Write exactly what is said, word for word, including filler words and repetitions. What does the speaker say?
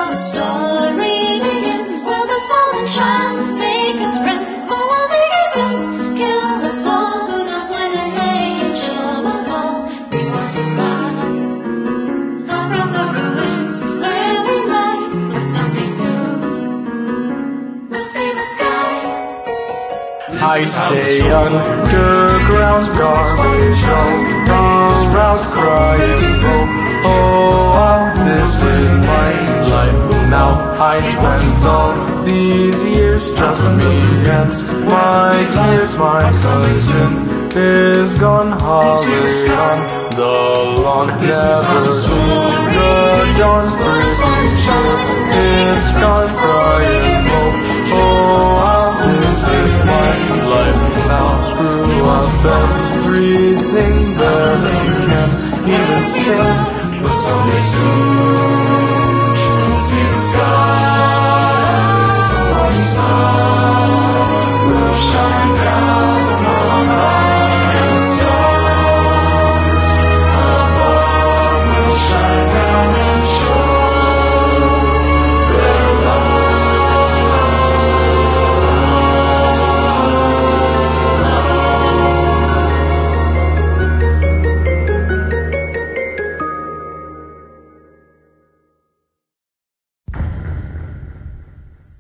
how the story begins. Will this fallen child make us friends? So will they give in, kill us all? Who knows when an angel will fall? We want to fly out from the ruins where we lie, but someday soon we'll see the sky. I stay underground, garbage all around, crying hope. Oh, oh, this is my life now. I spent all these years just me and my tears. My cousin is gone, Holly on the lawn. Never seen the dawn, it's gone, crying hope. Oh, oh, this is my life now. Screw up everything, barely can't even sing, but someday soon